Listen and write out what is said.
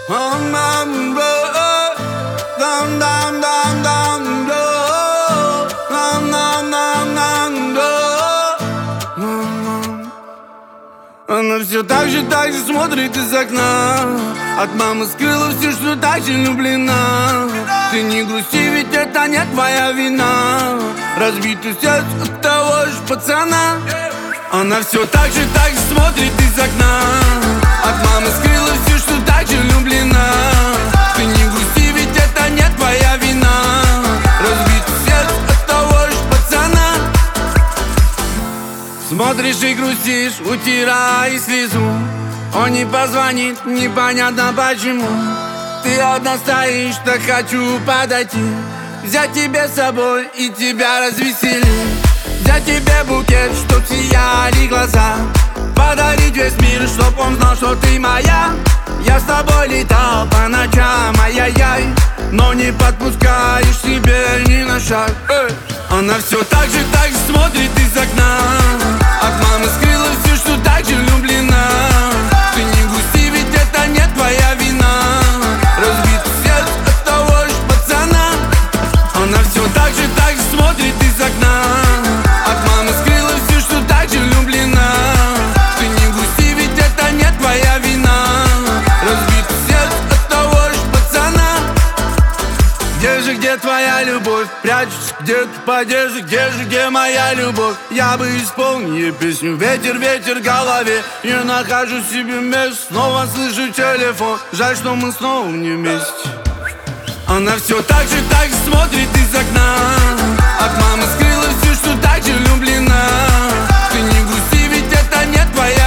Она все так же смотрит из окна. От мамы скрыла все, что так же влюблена. Ты не грусти, ведь это не твоя вина. Разбитое сердце от того же пацана. Она все так же смотрит из окна. От мамы скрыла все, что так же влюблена. Ты не грусти, ведь это не твоя вина. Разбитое сердце от того же пацана. Смотришь и грустишь, утирай слезу. Он не позвонит, непонятно почему. Ты одна стоишь, так хочу подойти, взять тебя с собой и тебя развеселить. Взять тебе букет, чтоб сияли глаза, подарить весь мир, чтоб он знал, что ты моя. Я с тобой летал по ночам, ай-яй-яй, но не подпускаешь себе ни на шаг. Она все так же смотрит из окна. От мамы скрыла все, что так же влюблена. Ты не грусти, ведь это не твоя вина. Разбитое сердце от того же пацана. Она все так же смотрит из окна. От мамы скрыла все, что так же влюблена. Ты не грусти, ведь это не твоя вина. Разбитое сердце от того же пацана. Где твоя любовь? Прячешься где-то в одежде. Где моя любовь? Я бы исполнил ей песню. Ветер в голове. Не нахожу себе места. Снова слышу телефон. Жаль, что мы снова не вместе. Она все так же смотрит из окна. От мамы скрыла все, что так же влюблена. Ты не грусти, ведь это не твоя